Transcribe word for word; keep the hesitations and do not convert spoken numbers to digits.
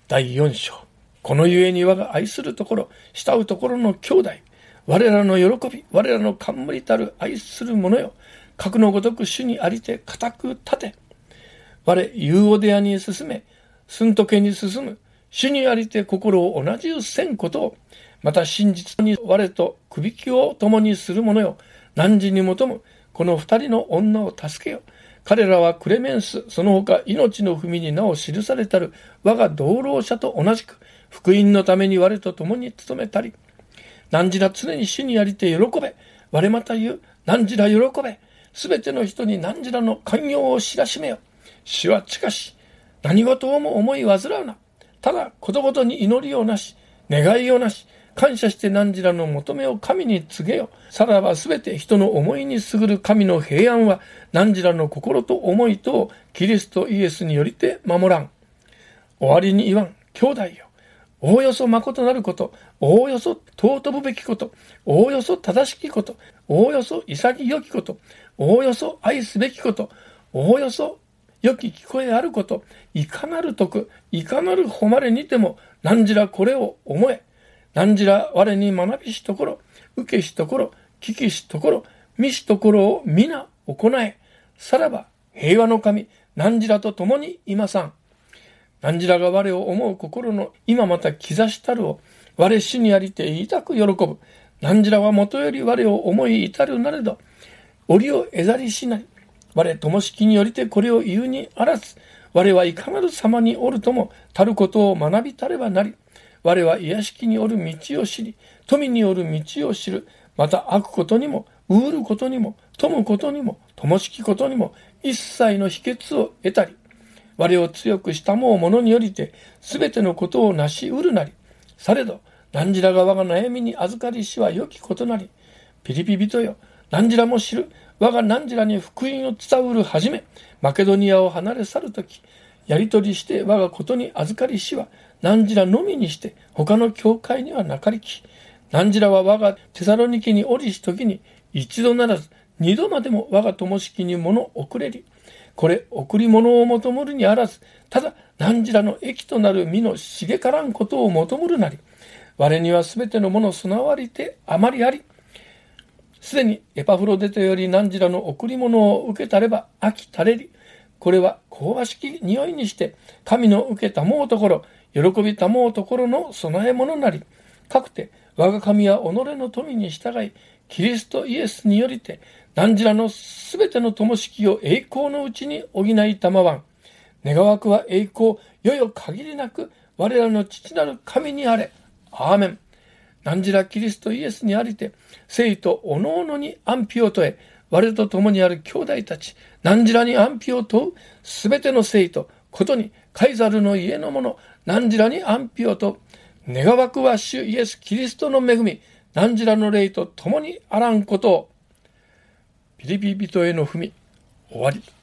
だいよん章。このゆえに我が愛するところ、慕うところの兄弟、我らの喜び、我らの冠たる愛する者よ、核のごとく主にありて固く立て、我ユーオデアに進め、スントケに進む、主にありて心を同じせんことを、また真実に我とくびきを共にする者よ、汝に求むこの二人の女を助けよ。彼らはクレメンス、その他命の文に名を記されたる我が同労者と同じく、福音のために我と共に努めたり、汝ら常に主にありて喜べ。我また言う、汝ら喜べ。すべての人に汝らの寛容を知らしめよ。主は近し、何事をも思い煩うな。ただことごとに祈りをなし、願いをなし、感謝して汝らの求めを神に告げよ。さらばすべて人の思いに優る神の平安は、汝らの心と思いとをキリストイエスによりて守らん。終わりに言わん、兄弟よ。おおよそ誠なること、おおよそ尊ぶべきこと、おおよそ正しきこと、おおよそ潔きこと、おおよそ愛すべきこと、おおよそ良き聞こえあること、いかなる徳、いかなる誉れにても、汝らこれを思え。汝ら我に学びしところ、受けしところ、聞きしところ、見しところを皆行え。さらば平和の神、汝らと共にいまさん。汝らが我を思う心の今また兆したるを、我主にありて言いたく喜ぶ。汝らはもとより我を思い至るなれど、折を得ざりしなり。我友しきによりてこれを言うにあらず、我はいかなる様におるとも、たることを学びたればなり。我は癒しきにおる道を知り、富による道を知る。また悪ことにも、うることにも、富むことにも、友しきことにも、一切の秘訣を得たり。我を強くしたもう者によりて、すべてのことをなしうるなり。されど、汝らが我が悩みに預かりしは良きことなり。ピリピ人よ、汝らも知る。我が汝らに福音を伝うるはじめ、マケドニアを離れ去るとき、やりとりして我がことに預かりしは、汝らのみにして、他の教会にはなかりき。汝らは我がテサロニケにおりしときに、一度ならず、二度までも我が友しきに物送れり。これ、贈り物を求むるにあらず、ただ、汝らの益となる身の茂からんことを求むるなり。我にはすべてのもの備わりてあまりあり。すでにエパフロデトより汝らの贈り物を受けたれば飽きたれり。これは香ばしき匂いにして、神の受けたもうところ、喜びたもうところの備え物なり。かくて、我が神は己の富に従い、キリストイエスによりて、汝らのすべての灯式を栄光のうちに補いたまわん。願わくは栄光、よよ限りなく、我らの父なる神にあれ。アーメン。汝らキリストイエスにありて、生とおのおのに安否を問え、我と共にある兄弟たち、汝らに安否を問う、すべての生とことに、カイザルの家の者、汝らに安否を問う。願わくは主イエス・キリストの恵み、汝らの霊と共にあらんことを。ピリピ人への文、終わり。